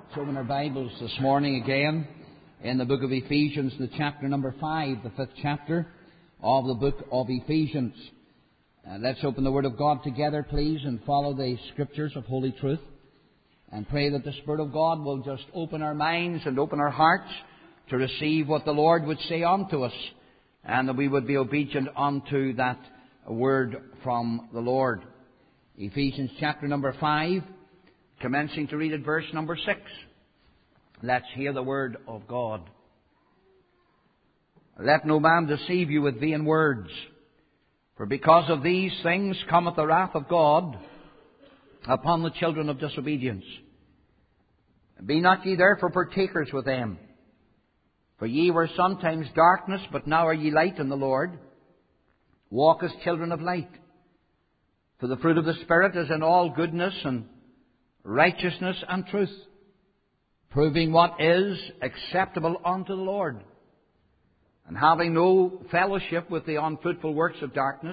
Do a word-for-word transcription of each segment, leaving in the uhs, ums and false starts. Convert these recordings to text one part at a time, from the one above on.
Let's open our Bibles this morning again in the book of Ephesians, the chapter number five, the fifth chapter of the book of Ephesians. Uh, let's open the Word of God together, please, and follow the Scriptures of Holy Truth. And pray that the Spirit of God will just open our minds and open our hearts to receive what the Lord would say unto us, and that we would be obedient unto that word from the Lord. Ephesians chapter number five, commencing to read at verse number six. Let's hear the word of God. Let no man deceive you with vain words, for because of these things cometh the wrath of God upon the children of disobedience. Be not ye therefore partakers with them. For ye were sometimes darkness, but now are ye light in the Lord. Walk as children of light. For the fruit of the Spirit is in all goodness and righteousness and truth, proving what is acceptable unto the Lord, and having no fellowship with the unfruitful works of darkness,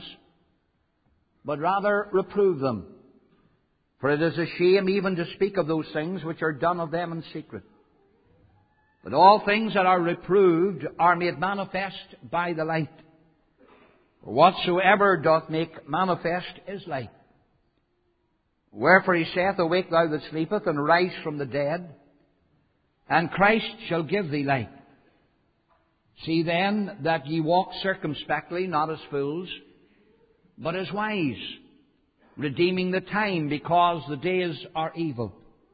but rather reprove them. For it is a shame even to speak of those things which are done of them in secret. But all things that are reproved are made manifest by the light. For whatsoever doth make manifest is light. Wherefore he saith, Awake thou that sleepeth, and rise from the dead, and Christ shall give thee light. See then that ye walk circumspectly, not as fools, but as wise, redeeming the time, because the days are evil.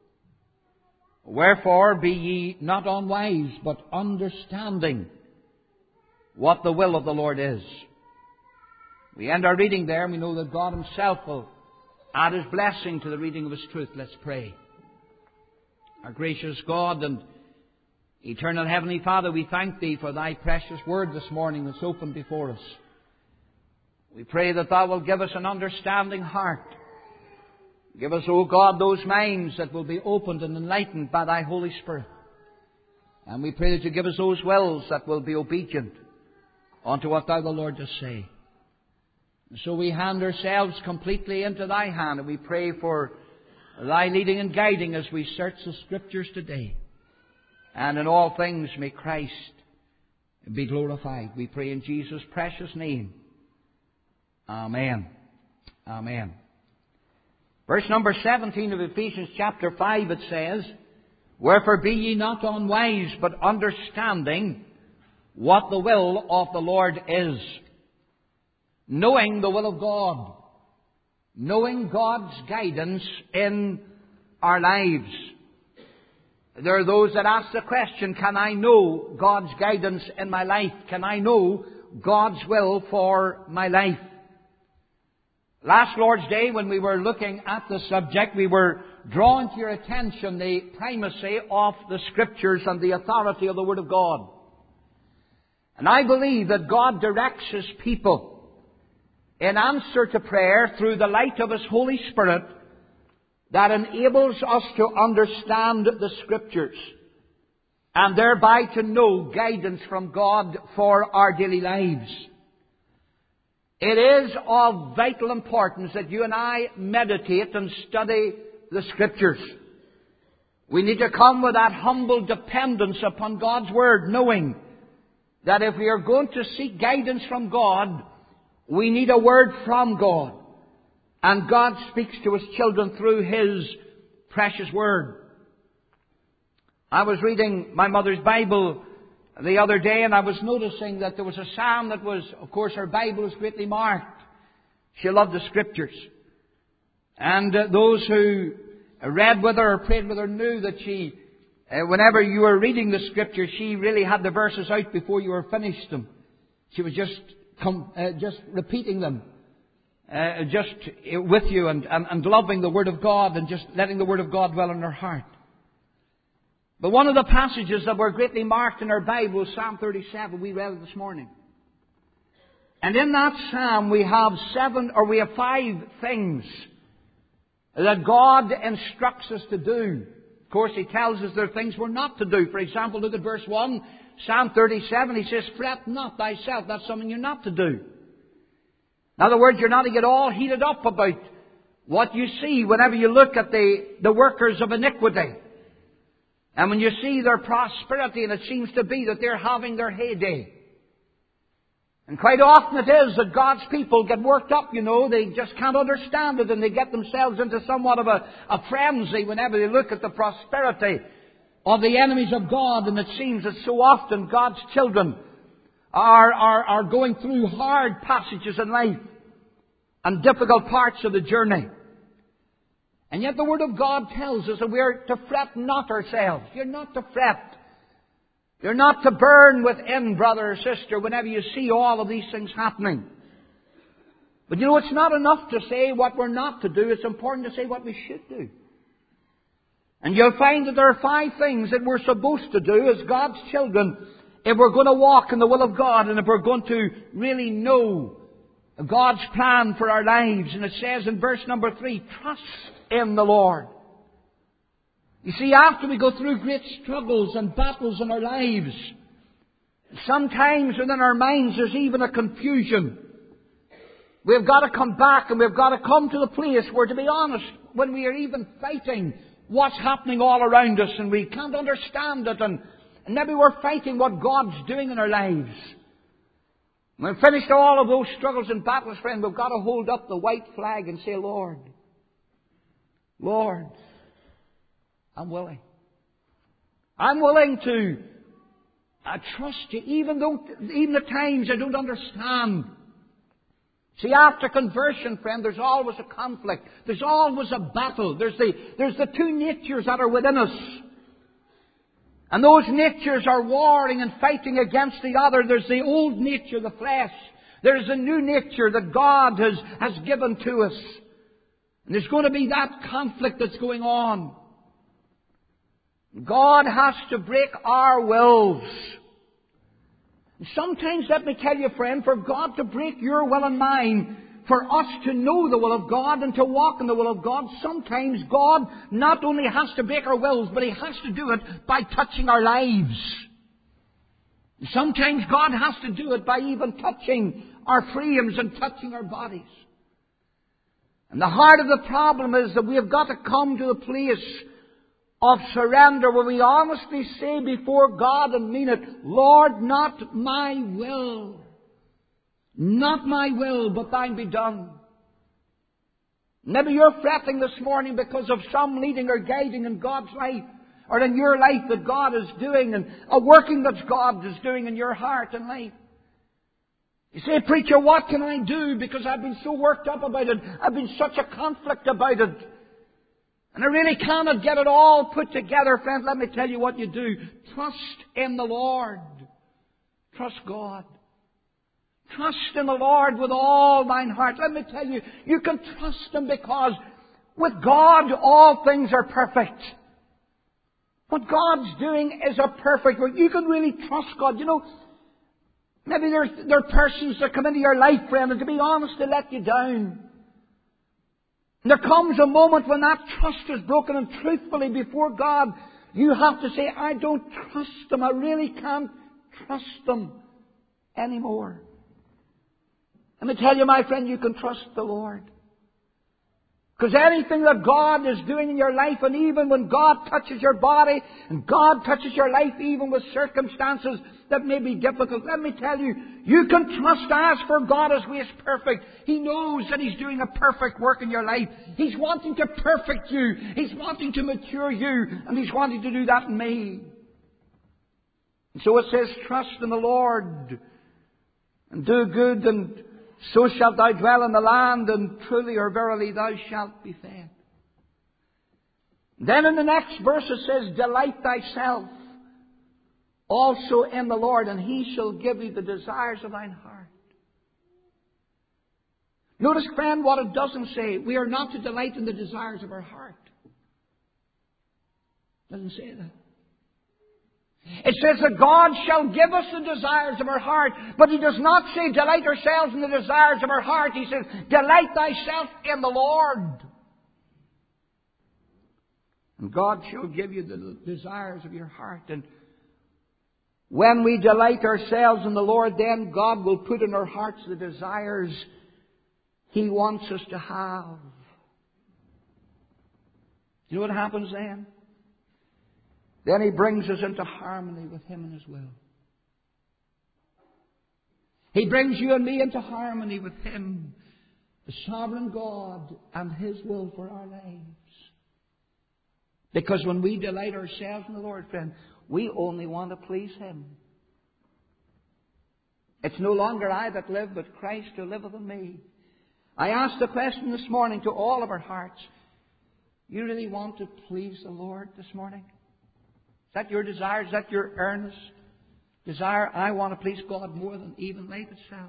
Wherefore be ye not unwise, but understanding what the will of the Lord is. We end our reading there, and we know that God Himself will add His blessing to the reading of His truth. Let's pray. Our gracious God and eternal Heavenly Father, we thank Thee for Thy precious word this morning that's opened before us. We pray that Thou will give us an understanding heart. Give us, O God, those minds that will be opened and enlightened by Thy Holy Spirit. And we pray that You give us those wills that will be obedient unto what Thou, the Lord, dost say. And so we hand ourselves completely into Thy hand, and we pray for Thy leading and guiding as we search the Scriptures today. And in all things may Christ be glorified. We pray in Jesus' precious name. Amen. Amen. Verse number seventeen of Ephesians chapter five, it says, Wherefore be ye not unwise, but understanding what the will of the Lord is. Knowing the will of God. Knowing God's guidance in our lives. There are those that ask the question, can I know God's guidance in my life? Can I know God's will for my life? Last Lord's Day, when we were looking at the subject, we were drawing to your attention the primacy of the Scriptures and the authority of the Word of God. And I believe that God directs His people in answer to prayer through the light of His Holy Spirit that enables us to understand the Scriptures and thereby to know guidance from God for our daily lives. It is of vital importance that you and I meditate and study the Scriptures. We need to come with that humble dependence upon God's Word, knowing that if we are going to seek guidance from God, we need a word from God. And God speaks to His children through His precious Word. I was reading my mother's Bible the other day, and I was noticing that there was a psalm that was, of course, her Bible was greatly marked. She loved the Scriptures. And uh, those who read with her or prayed with her knew that she, uh, whenever you were reading the Scriptures, she really had the verses out before you were finished them. She was just come, uh, just repeating them, uh, just with you and, and, and loving the Word of God and just letting the Word of God dwell in her heart. But one of the passages that were greatly marked in our Bible was Psalm thirty-seven. We read it this morning. And in that psalm we have seven, or we have five things that God instructs us to do. Of course, He tells us there are things we're not to do. For example, look at verse one, Psalm thirty-seven. He says, Fret not thyself. That's something you're not to do. In other words, you're not to get all heated up about what you see whenever you look at the, the workers of iniquity. And when you see their prosperity, and it seems to be that they're having their heyday. And quite often it is that God's people get worked up, you know. They just can't understand it, and they get themselves into somewhat of a, a frenzy whenever they look at the prosperity of the enemies of God. And it seems that so often God's children are, are, are going through hard passages in life and difficult parts of the journey. And yet the Word of God tells us that we are to fret not ourselves. You're not to fret. You're not to burn within, brother or sister, whenever you see all of these things happening. But you know, it's not enough to say what we're not to do. It's important to say what we should do. And you'll find that there are five things that we're supposed to do as God's children if we're going to walk in the will of God and if we're going to really know God's plan for our lives. And it says in verse number three, trust in the Lord. You see, after we go through great struggles and battles in our lives, sometimes within our minds there's even a confusion. We've got to come back and we've got to come to the place where, to be honest, when we are even fighting what's happening all around us and we can't understand it, and, and maybe we're fighting what God's doing in our lives. When we've finished all of those struggles and battles, friend, we've got to hold up the white flag and say, Lord, Lord, I'm willing. I'm willing to uh, trust you, even though, even at times I don't understand. See, after conversion, friend, there's always a conflict. There's always a battle. There's the, there's the two natures that are within us. And those natures are warring and fighting against the other. There's the old nature, the flesh. There's a new nature that God has, has given to us. And there's going to be that conflict that's going on. God has to break our wills. Sometimes, let me tell you, friend, for God to break your will and mine, for us to know the will of God and to walk in the will of God, sometimes God not only has to break our wills, but He has to do it by touching our lives. Sometimes God has to do it by even touching our frames and touching our bodies. And the heart of the problem is that we have got to come to the place of surrender where we honestly say before God and mean it, Lord, not my will. Not my will, but thine be done. Maybe you're fretting this morning because of some leading or guiding in God's life or in your life that God is doing and a working that God is doing in your heart and life. You say, preacher, what can I do? Because I've been so worked up about it. I've been such a conflict about it. And I really cannot get it all put together. Friend, let me tell you what you do. Trust in the Lord. Trust God. Trust in the Lord with all thine heart. Let me tell you, you can trust Him because with God all things are perfect. What God's doing is a perfect work. You can really trust God. You know, maybe there, there are persons that come into your life, friend, and to be honest, they let you down. And there comes a moment when that trust is broken, and truthfully before God, you have to say, I don't trust them. I really can't trust them anymore. Let me tell you, my friend, you can trust the Lord. Because anything that God is doing in your life, and even when God touches your body, and God touches your life, even with circumstances that may be difficult, let me tell you, you can trust as for God as we is perfect. He knows that He's doing a perfect work in your life. He's wanting to perfect you. He's wanting to mature you. And He's wanting to do that in me. And so it says, trust in the Lord and do good, and so shalt thou dwell in the land, and truly or verily thou shalt be fed. Then in the next verse it says, delight thyself also in the Lord, and He shall give thee the desires of thine heart. Notice, friend, what it doesn't say. We are not to delight in the desires of our heart. It doesn't say that. It says that God shall give us the desires of our heart, but He does not say delight ourselves in the desires of our heart. He says, delight thyself in the Lord. And God shall give you the desires of your heart. And when we delight ourselves in the Lord, then God will put in our hearts the desires He wants us to have. You know what happens then? then He brings us into harmony with Him and His will. He brings you and me into harmony with Him, the sovereign God, and His will for our lives. Because when we delight ourselves in the Lord, friend, we only want to please Him. It's no longer I that live, but Christ who liveth in me. I asked the question this morning to all of our hearts. You really want to please the Lord this morning? Is that your desire? Is that your earnest desire? I want to please God more than even life itself.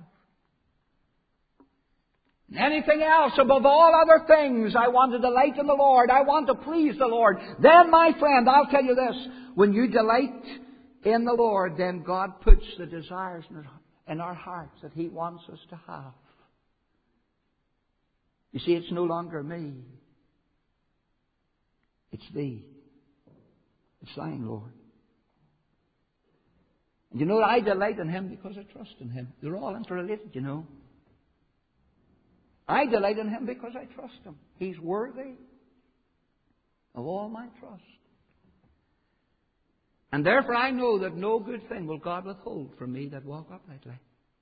Anything else above all other things, I want to delight in the Lord. I want to please the Lord. Then, my friend, I'll tell you this. When you delight in the Lord, then God puts the desires in our hearts that He wants us to have. You see, it's no longer me. It's Thee. It's Thine, Lord. And you know, I delight in Him because I trust in Him. They're all interrelated, you know. I delight in Him because I trust Him. He's worthy of all my trust. And therefore I know that no good thing will God withhold from me that walk uprightly.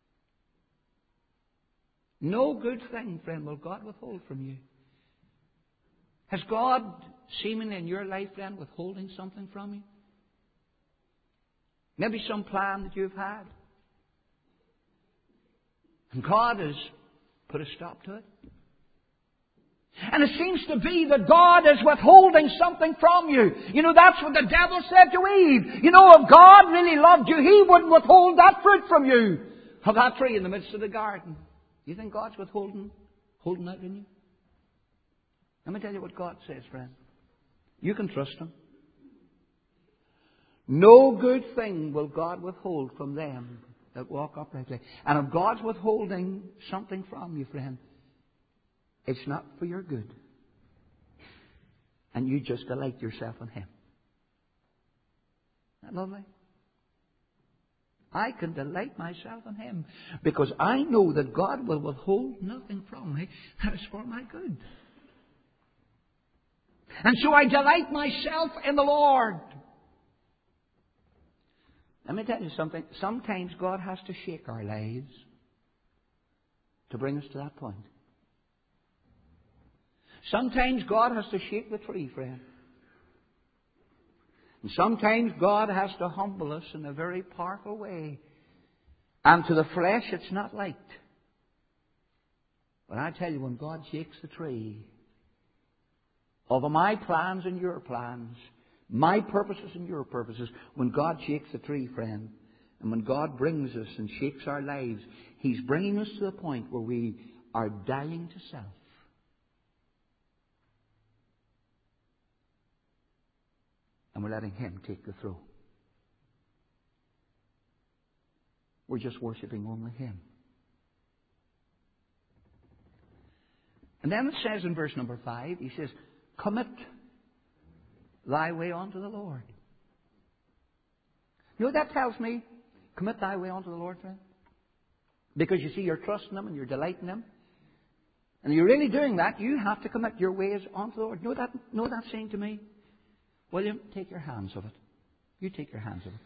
No good thing, friend, will God withhold from you. Has God seemingly in your life, then, withholding something from you? Maybe some plan that you've had. And God has put a stop to it. And it seems to be that God is withholding something from you. You know, that's what the devil said to Eve. You know, if God really loved you, He wouldn't withhold that fruit from you. Of that tree in the midst of the garden. You think God's withholding holding that in you? Let me tell you what God says, friend. You can trust Him. No good thing will God withhold from them that walk uprightly. And if God's withholding something from you, friend, it's not for your good. And you just delight yourself in Him. Isn't that lovely? I can delight myself in Him because I know that God will withhold nothing from me that is for my good. And so I delight myself in the Lord. Let me tell you something. Sometimes God has to shake our lives to bring us to that point. Sometimes God has to shake the tree, friend. And sometimes God has to humble us in a very powerful way. And to the flesh it's not liked. But I tell you, when God shakes the tree, of my plans and your plans, my purposes and your purposes, when God shakes the tree, friend, and when God brings us and shakes our lives, He's bringing us to the point where we are dying to self. And we're letting Him take the throne. We're just worshipping only Him. And then it says in verse number five, He says, commit thy way unto the Lord. You know what that tells me? Commit thy way unto the Lord, friend. Because you see, you're trusting Him and you're delighting Him. And you're really doing that, you have to commit your ways unto the Lord. You know what that, know what that's saying to me? William, take your hands of it. You take your hands of it.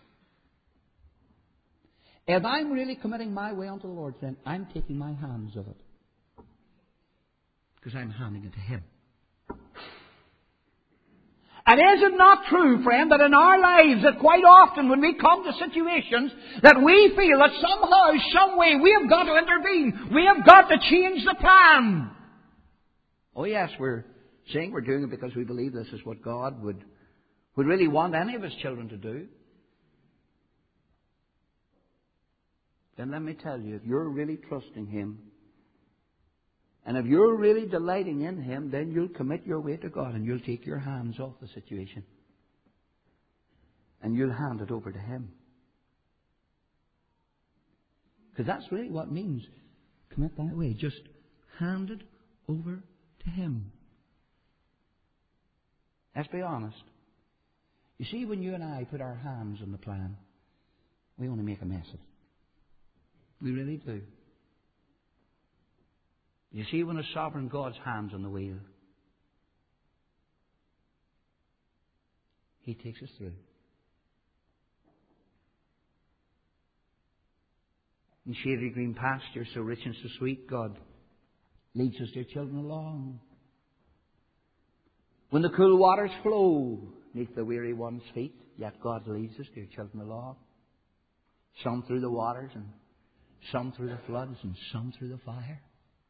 If I'm really committing my way unto the Lord, then I'm taking my hands of it. Because I'm handing it to Him. And is it not true, friend, that in our lives, that quite often when we come to situations that we feel that somehow, some way, we have got to intervene. We have got to change the plan. Oh yes, we're saying we're doing it because we believe this is what God would would really want any of His children to do. Then let me tell you, if you're really trusting Him, and if you're really delighting in Him, then you'll commit your way to God and you'll take your hands off the situation. And you'll hand it over to Him. Because that's really what it means. Commit thy way. Just hand it over to Him. Let's be honest. You see, when you and I put our hands on the plan, we want to make a mess of it. We really do. You see, when a sovereign God's hands on the wheel, He takes us through. In shady green pastures so rich and so sweet, God leads His dear children along. When the cool waters flow neath the weary one's feet, yet God leads His dear children along. Some through the waters, and some through the floods, and some through the fire.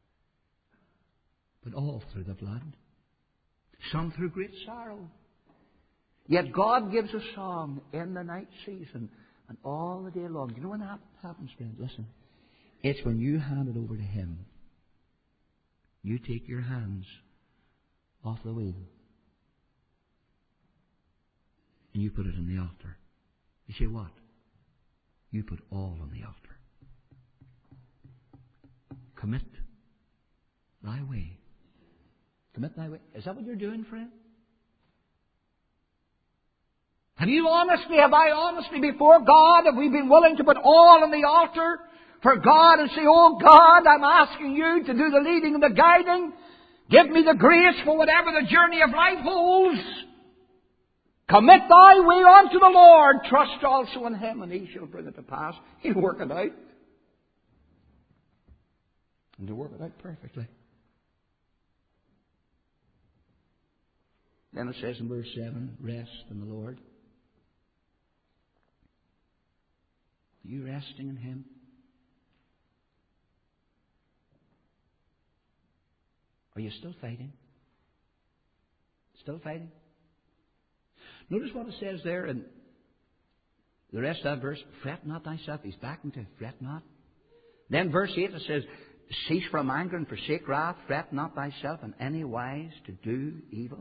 But all through the blood. Some through great sorrow. Yet God gives a song in the night season and all the day long. Do you know when that happens, friend? Listen. It's when you hand it over to Him. You take your hands off the wheel. And you put it on the altar. You say what? You put all on the altar. Commit thy way. Commit thy way. Is that what you're doing, friend? Have you honestly, have I honestly before God, have we been willing to put all on the altar for God and say, oh God, I'm asking you to do the leading and the guiding. Give me the grace for whatever the journey of life holds. Commit thy way unto the Lord. Trust also in Him, and He shall bring it to pass. He'll work it out. And to work it out perfectly. Then it says in verse seven, rest in the Lord. Are you resting in Him? Are you still fighting? Still fighting? Notice what it says there in the rest of that verse. Fret not thyself. He's back into fret not. Then verse eight it says, cease from anger and forsake wrath. Fret not thyself in any wise to do evil.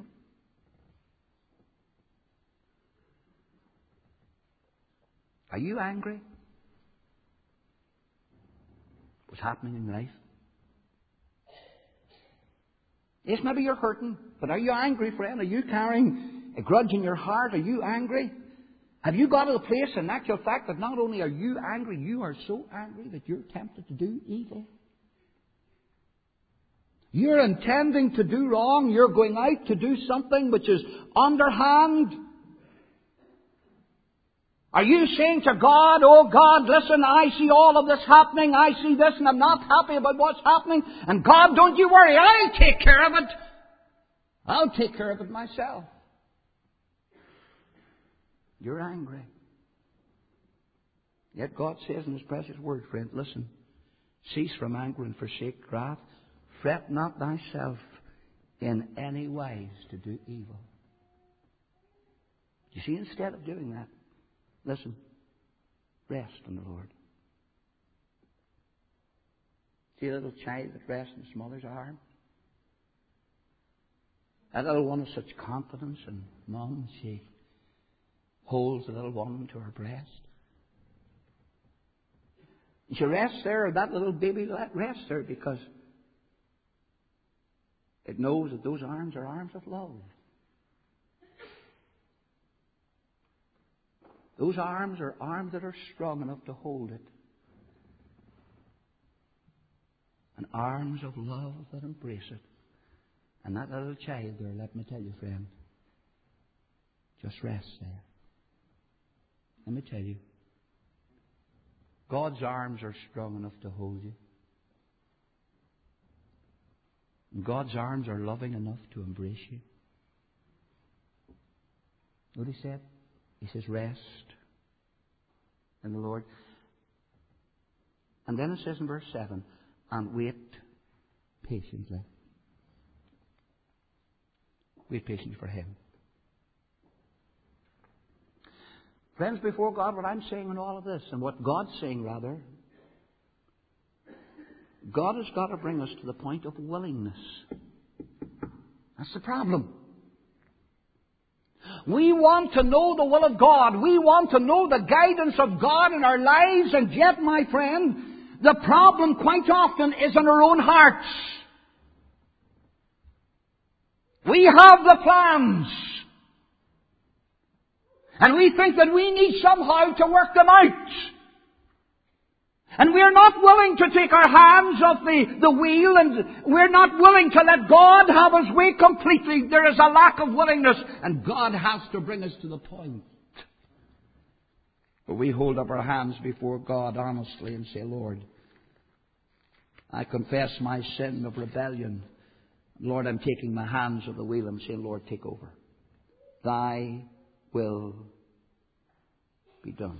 Are you angry? What's happening in life? Yes, maybe you're hurting, but are you angry, friend? Are you carrying a grudge in your heart? Are you angry? Have you got to the place in actual fact that not only are you angry, you are so angry that you're tempted to do evil? You're intending to do wrong. You're going out to do something which is underhand. Are you saying to God, oh God, listen, I see all of this happening. I see this and I'm not happy about what's happening. And God, don't you worry. I'll take care of it. I'll take care of it myself. You're angry. Yet God says in His precious word, friend, listen, cease from anger and forsake wrath. Fret not thyself in any wise to do evil. You see, instead of doing that, listen, rest in the Lord. See a little child that rests in his mother's arm? That little one has such confidence in Mum. She holds the little one to her breast. And she rests there, that little baby rests there because it knows that those arms are arms of love. Those arms are arms that are strong enough to hold it. And arms of love that embrace it. And that little child there, let me tell you, friend, just rests there. Let me tell you, God's arms are strong enough to hold you. And God's arms are loving enough to embrace you. What He said? He says, rest in the Lord. And then it says in verse seven, and wait patiently. Wait patiently for Him. Friends, before God, what I'm saying in all of this, and what God's saying rather, God has got to bring us to the point of willingness. That's the problem. We want to know the will of God. We want to know the guidance of God in our lives. And yet, my friend, the problem quite often is in our own hearts. We have the plans. And we think that we need somehow to work them out. And we're not willing to take our hands off the, the wheel, and we're not willing to let God have His way completely. There is a lack of willingness, and God has to bring us to the point But we hold up our hands before God honestly and say, Lord, I confess my sin of rebellion. Lord, I'm taking my hands off the wheel and saying, Lord, take over. Thy will be done.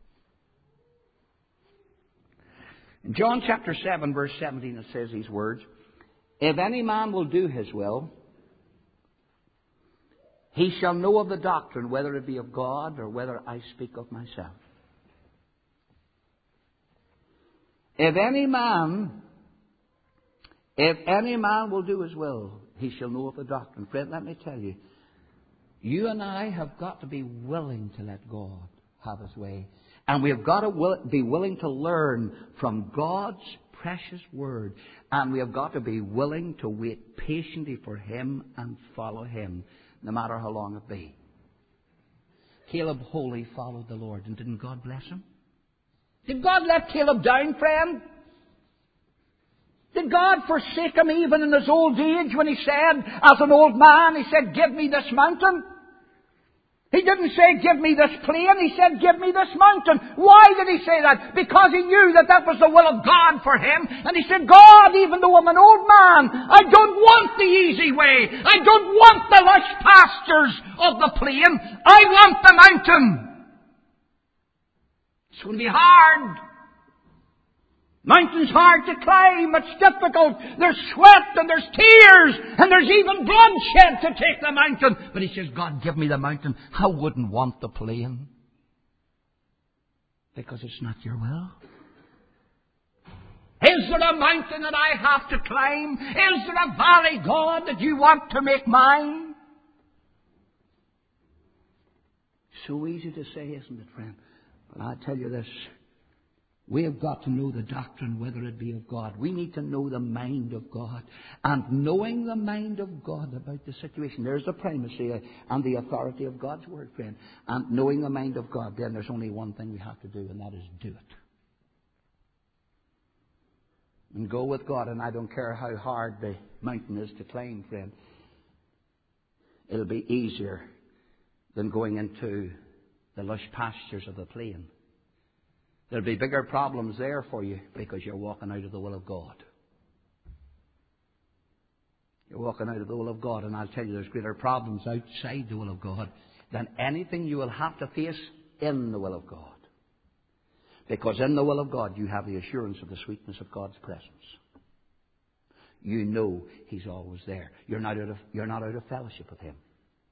In John chapter seven, verse seventeen, it says these words, if any man will do his will, he shall know of the doctrine, whether it be of God or whether I speak of myself. If any man, if any man will do his will, he shall know of the doctrine. Friend, let me tell you, you and I have got to be willing to let God have His way. And we have got to will, be willing to learn from God's precious Word. And we have got to be willing to wait patiently for Him and follow Him, no matter how long it be. Caleb wholly followed the Lord. And didn't God bless him? Did God let Caleb down, friend? Did God forsake him even in his old age when he said, as an old man, he said, give me this mountain? He didn't say, give me this plain. He said, give me this mountain. Why did he say that? Because he knew that that was the will of God for him. And he said, God, even though I'm an old man, I don't want the easy way. I don't want the lush pastures of the plain. I want the mountain. It's going to be hard. Mountain's hard to climb. It's difficult. There's sweat and there's tears and there's even bloodshed to take the mountain. But he says, God, give me the mountain. I wouldn't want the plain. Because it's not your will. Is there a mountain that I have to climb? Is there a valley, God, that you want to make mine? So easy to say, isn't it, friend? But I tell you this. We have got to know the doctrine, whether it be of God. We need to know the mind of God. And knowing the mind of God about the situation, there's the primacy and the authority of God's Word, friend. And knowing the mind of God, then there's only one thing we have to do, and that is do it. And go with God, and I don't care how hard the mountain is to climb, friend. It'll be easier than going into the lush pastures of the plain. There'll be bigger problems there for you because you're walking out of the will of God. You're walking out of the will of God, and I'll tell you there's greater problems outside the will of God than anything you will have to face in the will of God. Because in the will of God you have the assurance of the sweetness of God's presence. You know He's always there. You're not out of, you're not out of fellowship with Him.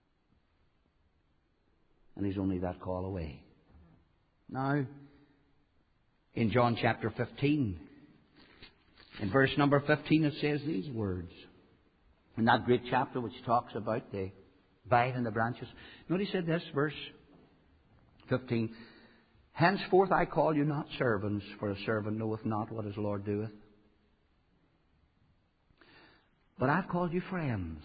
And He's only that call away. Now, in John chapter fifteen, in verse number fifteen, it says these words. In that great chapter which talks about the vine and the branches. Notice he said this, verse fifteen. Henceforth I call you not servants, for a servant knoweth not what his Lord doeth. But I've called you friends.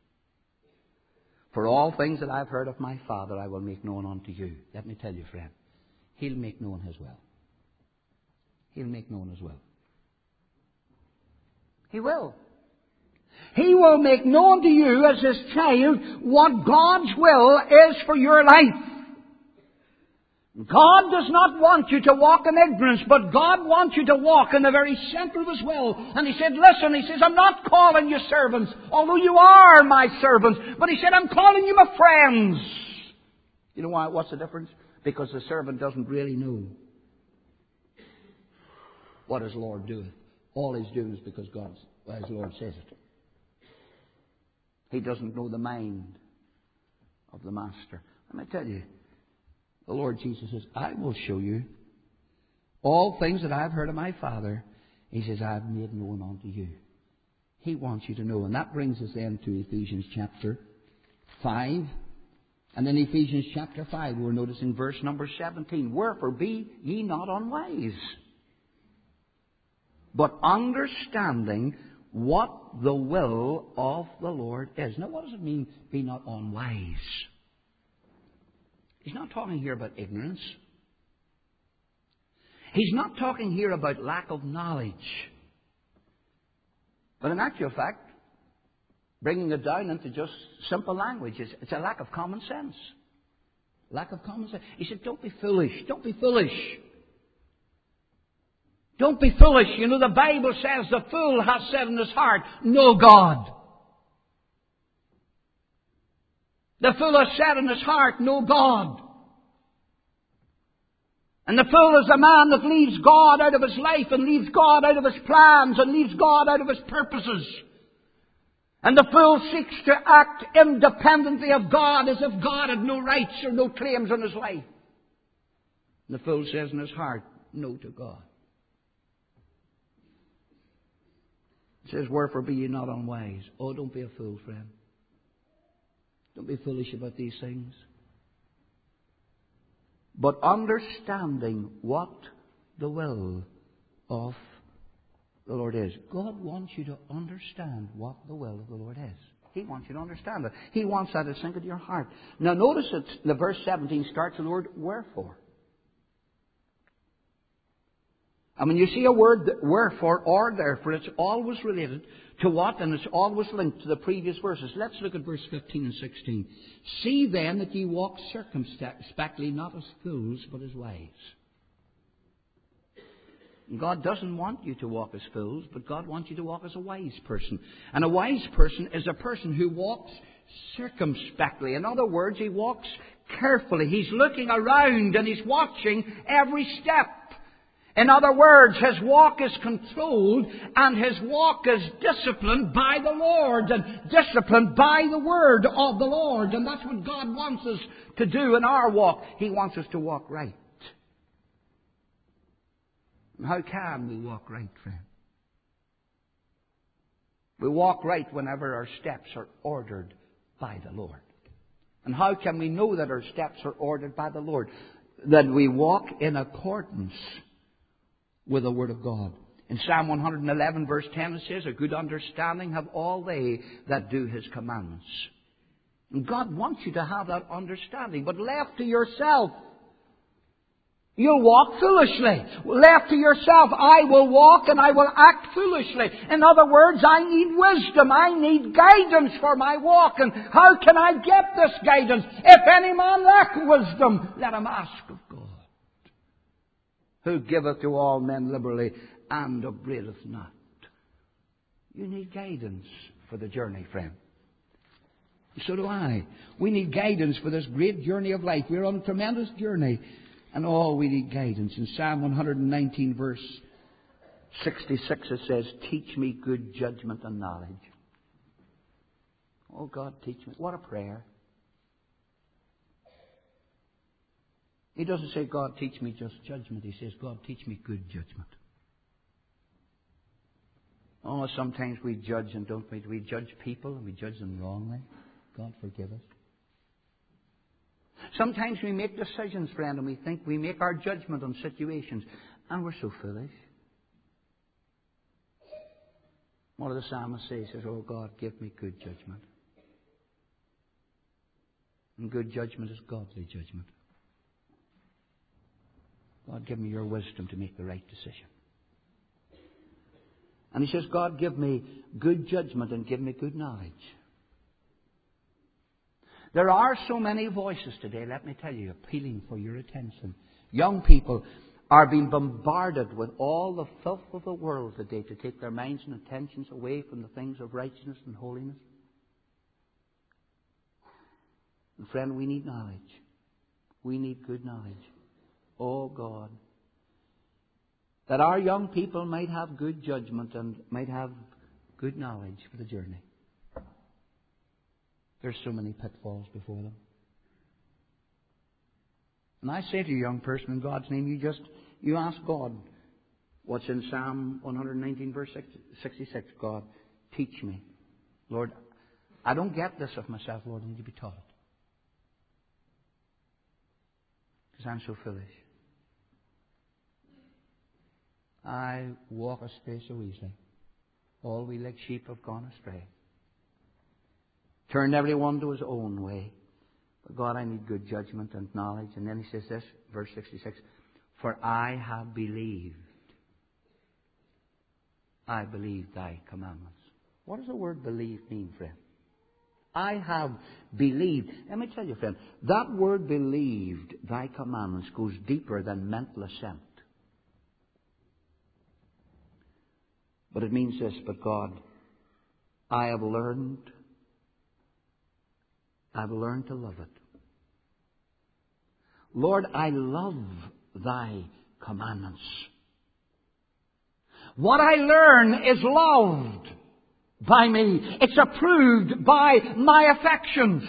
For all things that I've heard of my Father I will make known unto you. Let me tell you, friend, He'll make known His will. He'll make known His will. He will. He will make known to you as His child what God's will is for your life. God does not want you to walk in ignorance, but God wants you to walk in the very center of His will. And He said, listen, He says, I'm not calling you servants, although you are my servants. But He said, I'm calling you my friends. You know why? What's the difference? Because the servant doesn't really know what his Lord doeth. All he's doing is because God's, well, his Lord says it. He doesn't know the mind of the Master. Let me tell you, the Lord Jesus says, I will show you all things that I've heard of my Father. He says, I've made known unto you. He wants you to know. And that brings us then to Ephesians chapter five. And in Ephesians chapter five, we're noticing verse number seventeen. Wherefore be ye not unwise, but understanding what the will of the Lord is. Now, what does it mean, be not unwise? He's not talking here about ignorance. He's not talking here about lack of knowledge. But in actual fact, bringing it down into just simple language, it's a lack of common sense. Lack of common sense. He said, don't be foolish. Don't be foolish. Don't be foolish. You know, the Bible says the fool has said in his heart, no God. The fool has said in his heart, no God. And the fool is the man that leaves God out of his life and leaves God out of his plans and leaves God out of his purposes. And the fool seeks to act independently of God as if God had no rights or no claims on his life. And the fool says in his heart, no to God. He says, wherefore be ye not unwise? Oh, don't be a fool, friend. Don't be foolish about these things. But understanding what the will of the Lord is. God wants you to understand what the will of the Lord is. He wants you to understand it. He wants that to sink into your heart. Now notice that the verse seventeen starts with the word wherefore. And when you see a word wherefore or therefore, it's always related to what? And it's always linked to the previous verses. Let's look at verse fifteen and sixteen. See then that ye walk circumspectly, not as fools, but as wise. God doesn't want you to walk as fools, but God wants you to walk as a wise person. And a wise person is a person who walks circumspectly. In other words, he walks carefully. He's looking around and he's watching every step. In other words, his walk is controlled and his walk is disciplined by the Lord and disciplined by the word of the Lord. And that's what God wants us to do in our walk. He wants us to walk right. And how can we walk right, friend? We walk right whenever our steps are ordered by the Lord. And how can we know that our steps are ordered by the Lord? That we walk in accordance with the Word of God. In Psalm one hundred eleven verse ten it says, a good understanding have all they that do His commandments. And God wants you to have that understanding. But left to yourself, you'll walk foolishly. Left to yourself, I will walk and I will act foolishly. In other words, I need wisdom. I need guidance for my walk. And how can I get this guidance? If any man lack wisdom, let him ask of God, who giveth to all men liberally and upbraideth not. You need guidance for the journey, friend. So do I. We need guidance for this great journey of life. We're on a tremendous journey. And all we need guidance. In Psalm one hundred nineteen verse sixty-six it says, teach me good judgment and knowledge. Oh God, teach me. What a prayer. He doesn't say, God, teach me just judgment. He says, God, teach me good judgment. Oh, sometimes we judge and don't we? We judge people and we judge them wrongly. God, forgive us. Sometimes we make decisions, friend, and we think we make our judgment on situations, and we're so foolish. One of the psalmists says, oh God, give me good judgment. And good judgment is godly judgment. God, give me your wisdom to make the right decision. And he says, God, give me good judgment and give me good knowledge. There are so many voices today, let me tell you, appealing for your attention. Young people are being bombarded with all the filth of the world today to take their minds and attentions away from the things of righteousness and holiness. And friend, we need knowledge. We need good knowledge. Oh God, that our young people might have good judgment and might have good knowledge for the journey. There's so many pitfalls before them. And I say to you, young person, in God's name, you just, you ask God what's in Psalm one hundred nineteen verse sixty-six. God, teach me. Lord, I don't get this of myself, Lord, I need to be taught it. Because I'm so foolish. I walk astray so easily. All we like sheep have gone astray. Turn every one to his own way. But God, I need good judgment and knowledge. And then he says this, verse sixty-six, for I have believed. I believe thy commandments. What does the word believe mean, friend? I have believed. Let me tell you, friend, that word believed thy commandments goes deeper than mental assent. But it means this, but God, I have learned, I've learned to love it. Lord, I love thy commandments. What I learn is loved by me. It's approved by my affections.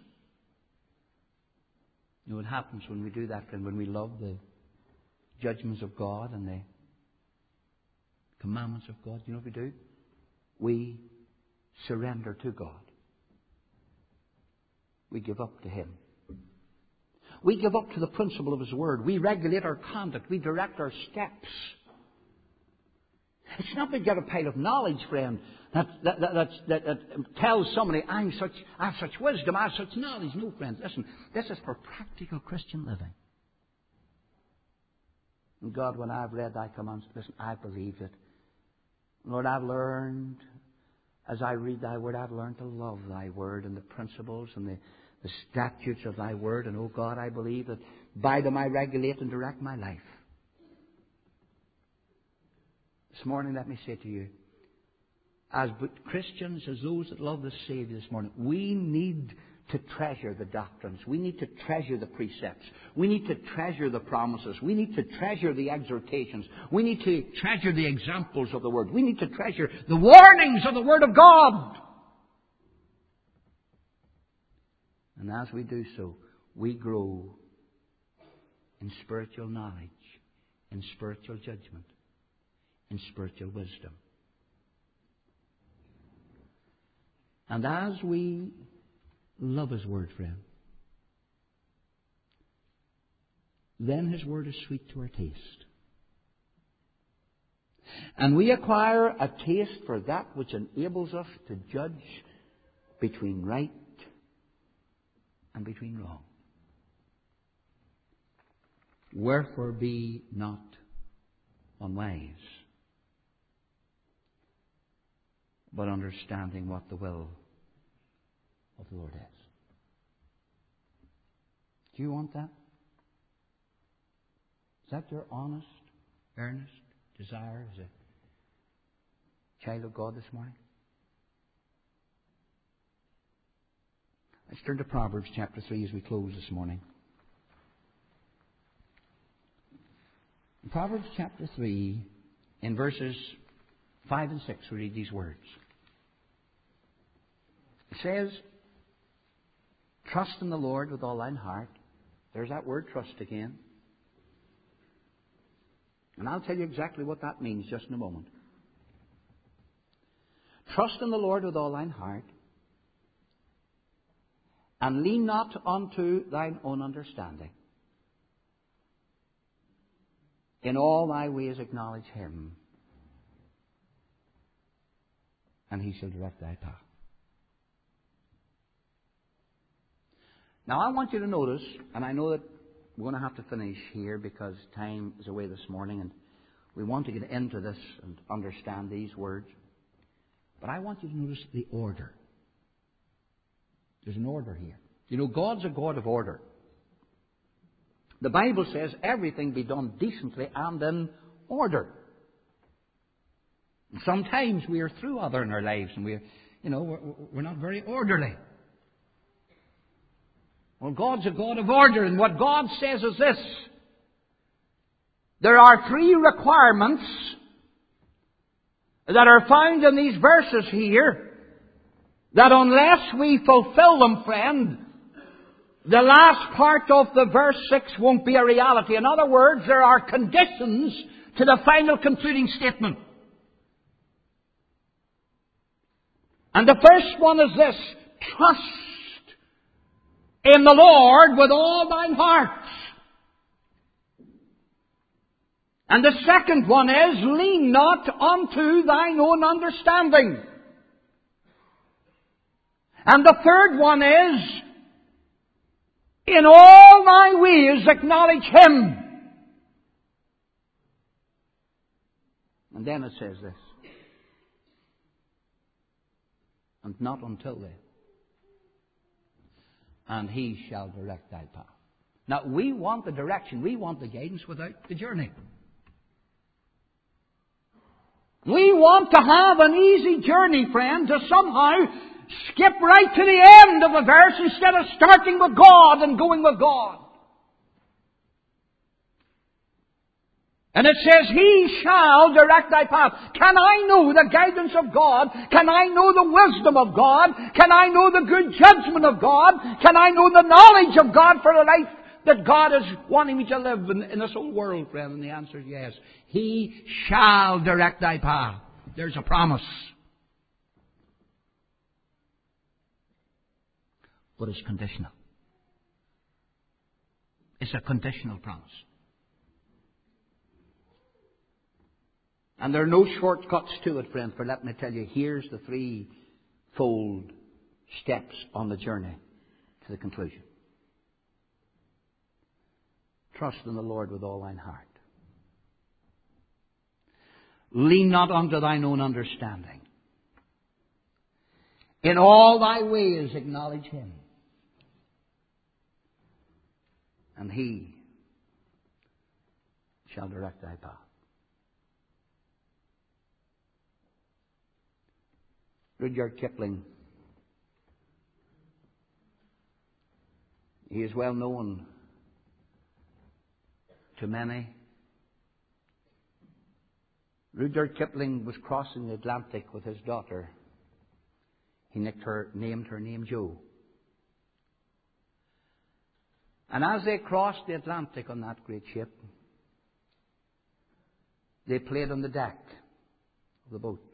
You know what happens when we do that, friend, when we love the judgments of God and the commandments of God? You know what we do? We surrender to God. We give up to Him. We give up to the principle of His Word. We regulate our conduct. We direct our steps. It's not we get a pile of knowledge, friend, that, that, that, that, that, that tells somebody, I'm such, I have such wisdom, I have such knowledge. No, friends, listen, this is for practical Christian living. And God, when I've read thy commands, listen, I believe it. Lord, I've learned, as I read thy word, I've learned to love thy word and the principles and the, the statutes of thy word. And, oh God, I believe that by them I regulate and direct my life. This morning, let me say to you, as Christians, as those that love the Savior this morning, we need to treasure the doctrines. We need to treasure the precepts. We need to treasure the promises. We need to treasure the exhortations. We need to treasure the examples of the Word. We need to treasure the warnings of the Word of God. And as we do so, we grow in spiritual knowledge, in spiritual judgment, in spiritual wisdom. And as we love His Word, friend, then His Word is sweet to our taste. And we acquire a taste for that which enables us to judge between right and between wrong. Wherefore be not unwise, but understanding what the will of the Lord is. Do you want that? Is that your honest, earnest desire as a child of God this morning? Let's turn to Proverbs chapter three as we close this morning. In Proverbs chapter three, in verses five and six, we read these words. It says, trust in the Lord with all thine heart. There's that word trust again. And I'll tell you exactly what that means just in a moment. Trust in the Lord with all thine heart, and lean not unto thine own understanding. In all thy ways acknowledge Him, and He shall direct thy path. Now I want you to notice, and I know that we're going to have to finish here because time is away this morning and we want to get into this and understand these words. But I want you to notice the order. There's an order here. You know, God's a God of order. The Bible says everything be done decently and in order. And sometimes we are through other in our lives and we're, you know, we're, we're not very orderly. Well, God's a God of order, and what God says is this. There are three requirements that are found in these verses here that unless we fulfill them, friend, the last part of the verse six won't be a reality. In other words, there are conditions to the final concluding statement. And the first one is this: trust in the Lord with all thine heart. And the second one is, lean not unto thine own understanding. And the third one is, in all thy ways acknowledge Him. And then it says this: and not until then and He shall direct thy path. Now, we want the direction, we want the guidance without the journey. We want to have an easy journey, friend, to somehow skip right to the end of a verse instead of starting with God and going with God. And it says, He shall direct thy path. Can I know the guidance of God? Can I know the wisdom of God? Can I know the good judgment of God? Can I know the knowledge of God for the life that God is wanting me to live in, in this whole world, friend? And the answer is yes. He shall direct thy path. There's a promise. But it's conditional. It's a conditional promise. And there are no shortcuts to it, friend, for let me tell you, here's the threefold steps on the journey to the conclusion. Trust in the Lord with all thine heart. Lean not unto thine own understanding. In all thy ways acknowledge Him, and He shall direct thy path. Rudyard Kipling, he is well known to many. Rudyard Kipling was crossing the Atlantic with his daughter. He nicked her, named her name Jo. And as they crossed the Atlantic on that great ship, they played on the deck of the boat.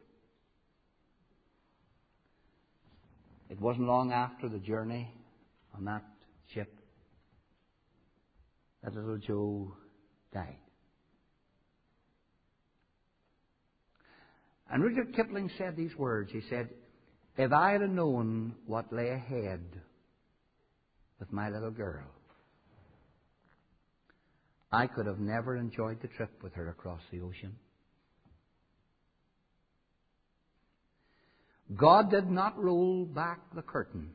It wasn't long after the journey on that ship that little Jo died. And Rudyard Kipling said these words. He said, if I had known what lay ahead with my little girl, I could have never enjoyed the trip with her across the ocean. God did not roll back the curtain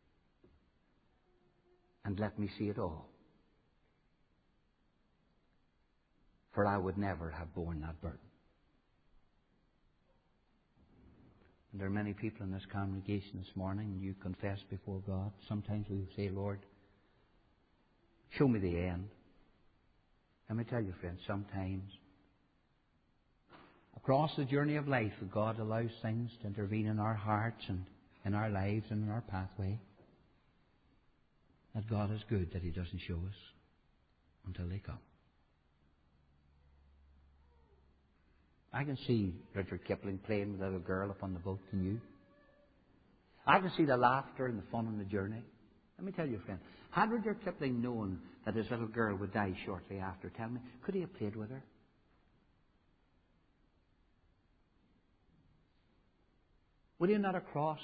and let me see it all, for I would never have borne that burden. And there are many people in this congregation this morning, and you confess before God. Sometimes we say, Lord, show me the end. Let me tell you, friends, sometimes across the journey of life, God allows things to intervene in our hearts and in our lives and in our pathway. That God is good that He doesn't show us until they come. I can see Rudyard Kipling playing with a little girl up on the boat, can you? I can see the laughter and the fun on the journey. Let me tell you, friend, had Rudyard Kipling known that his little girl would die shortly after, tell me, could he have played with her? Would he not have crossed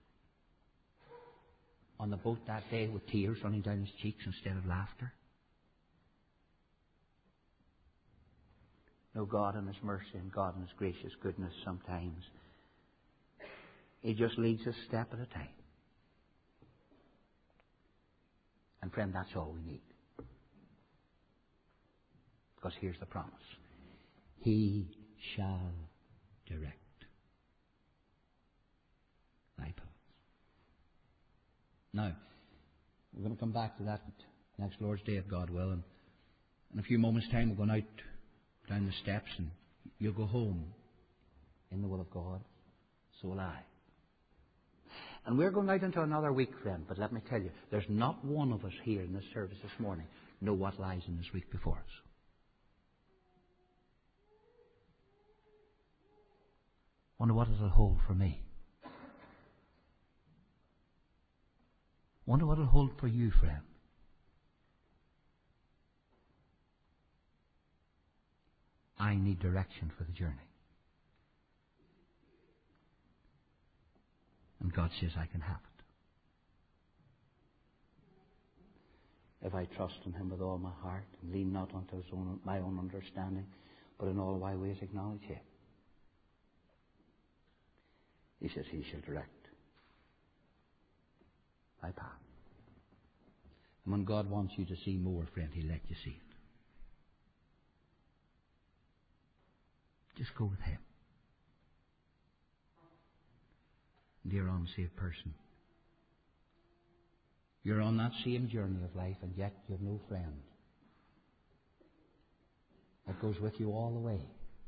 on the boat that day with tears running down his cheeks instead of laughter? No, God in His mercy and God in His gracious goodness sometimes, He just leads us step at a time. And friend, that's all we need. Because here's the promise. He shall direct thy paths. Now, we're going to come back to that next Lord's Day, if God will. And in a few moments' time, we're going out down the steps, and you'll go home in the will of God. So will I. And we're going out into another week, friend. But let me tell you, there's not one of us here in this service this morning know what lies in this week before us. Wonder what it'll hold for me. Wonder what it'll hold for you, friend. I need direction for the journey. And God says I can have it. If I trust in Him with all my heart and lean not unto his own, my own understanding, but in all my ways acknowledge Him. He says He shall direct my path. And when God wants you to see more, friend, He'll let you see it. Just go with Him. Dear unsaved person, you're on that same journey of life, and yet you have no friend that goes with you all the way.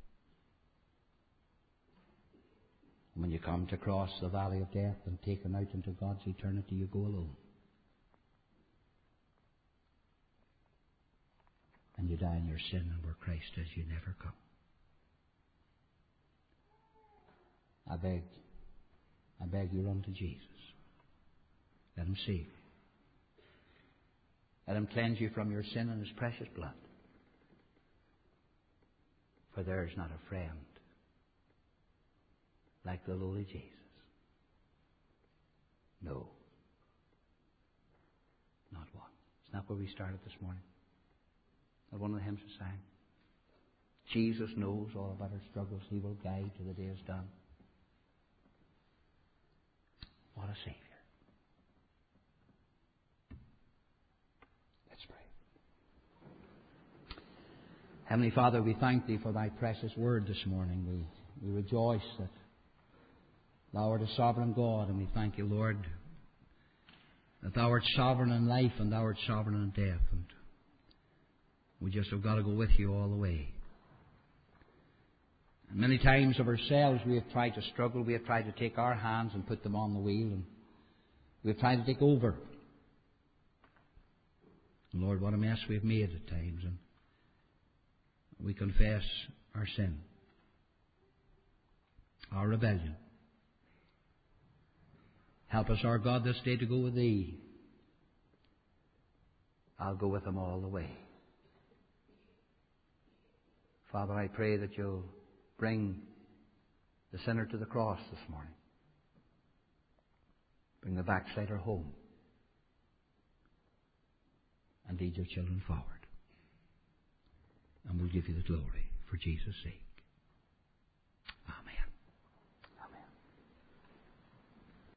When you come to cross the valley of death and taken out into God's eternity, you go alone. And you die in your sin, and where Christ is, you never come. I beg, I beg you, run to Jesus. Let Him save you. Let Him cleanse you from your sin in His precious blood. For there is not a friend like the lowly Jesus. No. Not one. Isn't that where we started this morning? Not one of the hymns we sang. Jesus knows all about our struggles. He will guide till the day is done. What a Saviour. Let's pray. Heavenly Father, we thank Thee for Thy precious word this morning. We, we rejoice that Thou art a sovereign God, and we thank You, Lord, that Thou art sovereign in life and Thou art sovereign in death. And we just have got to go with You all the way. And many times of ourselves we have tried to struggle, we have tried to take our hands and put them on the wheel, and we have tried to take over. And Lord, what a mess we have made at times, and we confess our sin, our rebellion. Help us, our God, this day to go with Thee. I'll go with Them all the way. Father, I pray that You'll bring the sinner to the cross this morning. Bring the backslider home. And lead Your children forward. And we'll give You the glory for Jesus' sake.